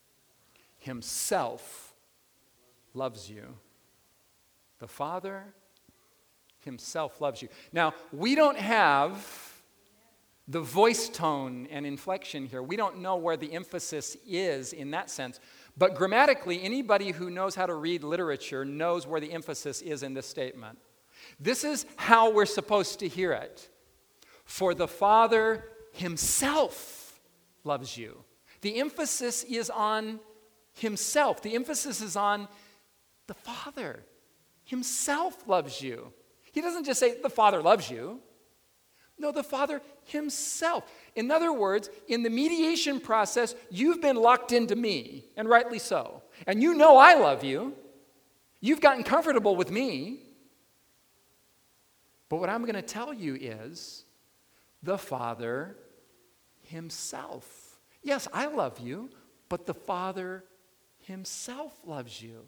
himself loves you. The Father himself loves you. Now, we don't have the voice tone and inflection here. We don't know where the emphasis is in that sense. But grammatically, anybody who knows how to read literature knows where the emphasis is in this statement. This is how we're supposed to hear it. For the Father himself loves you. The emphasis is on himself. The emphasis is on the Father himself loves you. He doesn't just say, the Father loves you. No, the Father himself. In other words, in the mediation process, you've been locked into me, and rightly so. And you know I love you. You've gotten comfortable with me. But what I'm going to tell you is the Father himself. Yes, I love you, but the Father himself loves you.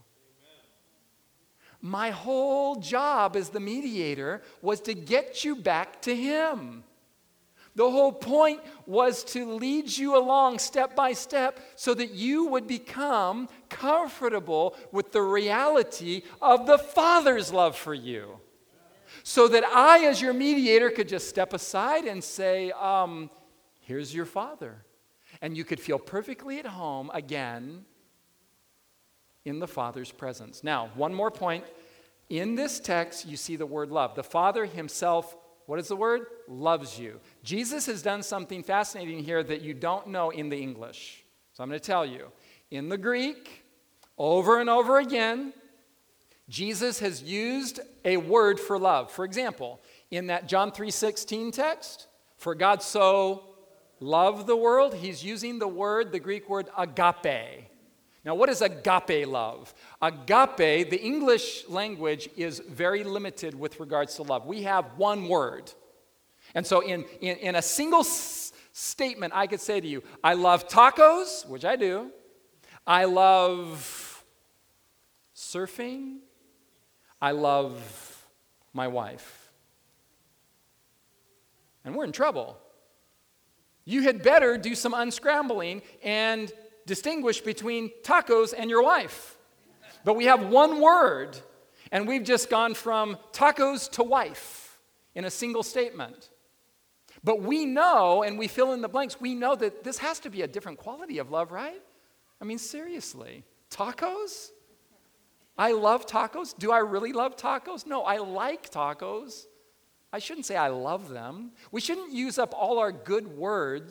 My whole job as the mediator was to get you back to him. The whole point was to lead you along step by step so that you would become comfortable with the reality of the Father's love for you. So that I, as your mediator, could just step aside and say, here's your Father. And you could feel perfectly at home again in the Father's presence. Now, one more point. In this text, you see the word love. The Father himself, what is the word? Loves you. Jesus has done something fascinating here that you don't know in the English. So I'm going to tell you. In the Greek, over and over again, Jesus has used a word for love. For example, in that John 3:16 text, for God so loved the world, he's using the Greek word agape. Now, what is agape love? Agape, the English language is very limited with regards to love. We have one word. And so in a single statement, I could say to you, I love tacos, which I do. I love surfing. I love my wife. And we're in trouble. You had better do some unscrambling and distinguish between tacos and your wife. But we have one word, and we've just gone from tacos to wife in a single statement. But we know, and we fill in the blanks, we know that this has to be a different quality of love, right? I mean, seriously, tacos? I love tacos. Do I really love tacos? No, I like tacos. I shouldn't say I love them. We shouldn't use up all our good words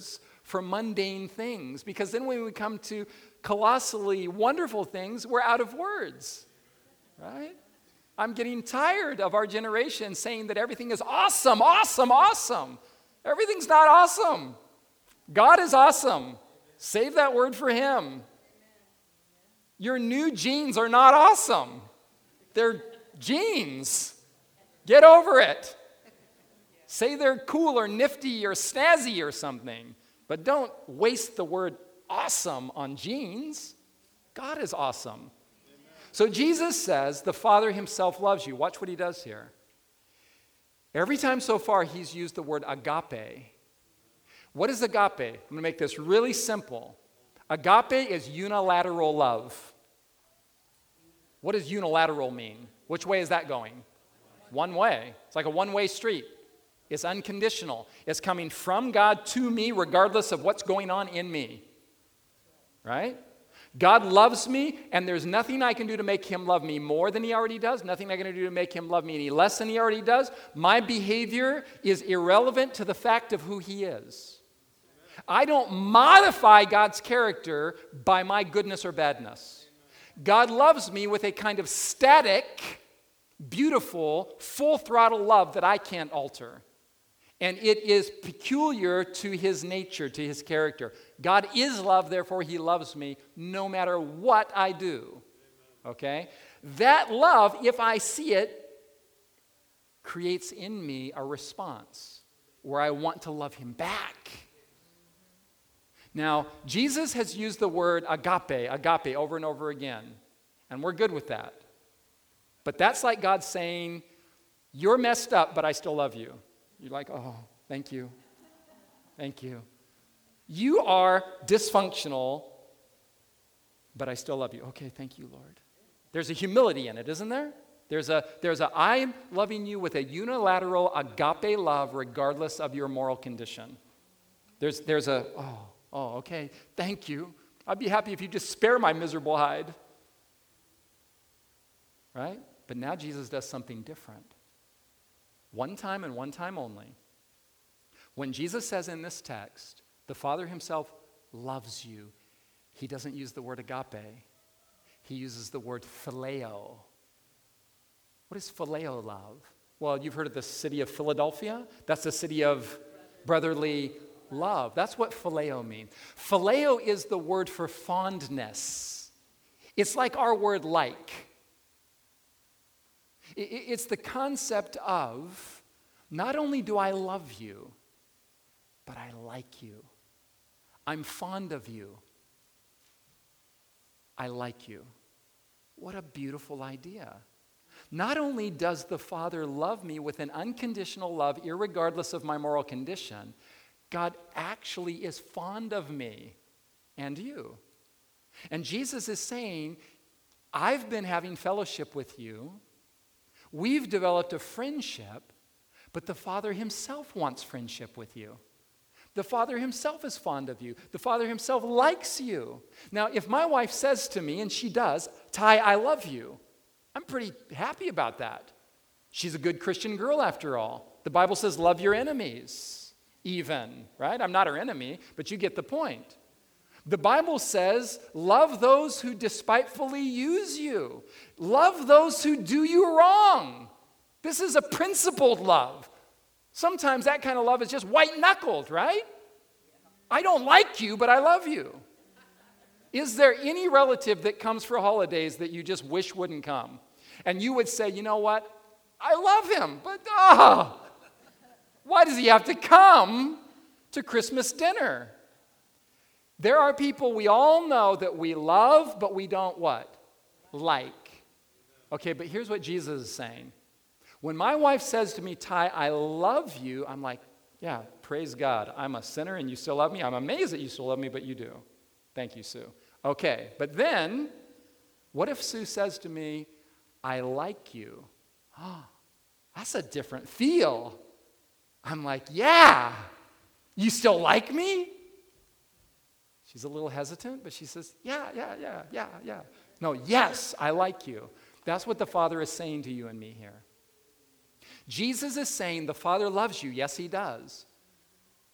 for mundane things, because then when we come to colossally wonderful things, we're out of words, right? I'm getting tired of our generation saying that everything is awesome, awesome, awesome. Everything's not awesome. God is awesome. Save that word for him. Your new jeans are not awesome. They're jeans. Get over it. Say they're cool or nifty or snazzy or something, but don't waste the word awesome on jeans. God is awesome. So Jesus says the Father himself loves you. Watch what he does here. Every time so far he's used the word agape. What is agape? I'm going to make this really simple. Agape is unilateral love. What does unilateral mean? Which way is that going? One way. It's like a one-way street. It's unconditional. It's coming from God to me regardless of what's going on in me. Right? God loves me, and there's nothing I can do to make him love me more than he already does, nothing I can do to make him love me any less than he already does. My behavior is irrelevant to the fact of who he is. I don't modify God's character by my goodness or badness. God loves me with a kind of static, beautiful, full-throttle love that I can't alter. And it is peculiar to his nature, to his character. God is love, therefore he loves me no matter what I do. Okay? That love, if I see it, creates in me a response where I want to love him back. Now, Jesus has used the word agape over and over again. And we're good with that. But that's like God saying, you're messed up, but I still love you. You're like, oh, thank you. Thank you. You are dysfunctional, but I still love you. Okay, thank you, Lord. There's a humility in it, isn't there? There's a I'm loving you with a unilateral agape love regardless of your moral condition. There's a, okay, thank you. I'd be happy if you just spare my miserable hide. Right? But now Jesus does something different. One time and one time only. When Jesus says in this text, the Father himself loves you, he doesn't use the word agape. He uses the word phileo. What is phileo love? Well, you've heard of the city of Philadelphia? That's the city of brotherly love. That's what phileo means. Phileo is the word for fondness. It's like our word like. It's the concept of, not only do I love you, but I like you. I'm fond of you. I like you. What a beautiful idea. Not only does the Father love me with an unconditional love, irregardless of my moral condition, God actually is fond of me and you. And Jesus is saying, I've been having fellowship with you. We've developed a friendship, but the Father himself wants friendship with you. The Father himself is fond of you. The Father himself likes you. Now, if my wife says to me, and she does, Ty, I love you, I'm pretty happy about that. She's a good Christian girl after all. The Bible says love your enemies, even, right? I'm not her enemy, but you get the point. The Bible says, love those who despitefully use you. Love those who do you wrong. This is a principled love. Sometimes that kind of love is just white-knuckled, right? I don't like you, but I love you. Is there any relative that comes for holidays that you just wish wouldn't come? And you would say, you know what? I love him, but why does he have to come to Christmas dinner? There are people we all know that we love, but we don't what? Like. Okay, but here's what Jesus is saying. When my wife says to me, Ty, I love you, I'm like, yeah, praise God. I'm a sinner and you still love me. I'm amazed that you still love me, but you do. Thank you, Sue. Okay, but then, what if Sue says to me, I like you? Oh, that's a different feel. I'm like, yeah, you still like me? She's a little hesitant, but she says, yeah. No, yes, I like you. That's what the Father is saying to you and me here. Jesus is saying the Father loves you. Yes, he does.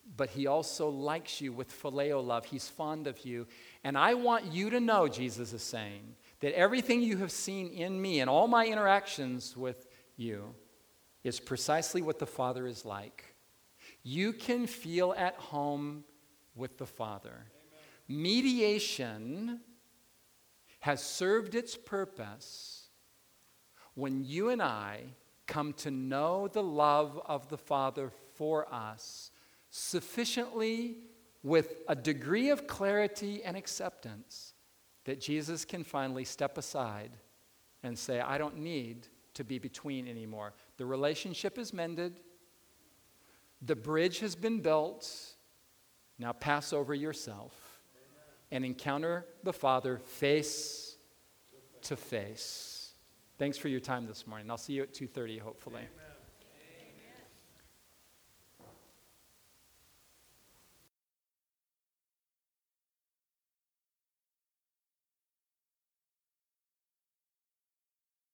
but he also likes you with phileo love. He's fond of you. And I want you to know, Jesus is saying, that everything you have seen in me and all my interactions with you is precisely what the Father is like. You can feel at home with the Father. Amen. Mediation has served its purpose when you and I come to know the love of the Father for us sufficiently with a degree of clarity and acceptance that Jesus can finally step aside and say, I don't need to be between anymore. The relationship is mended. The bridge has been built. Now pass over yourself and encounter the Father face to face. Thanks for your time this morning. I'll see you at 2:30, hopefully. Amen.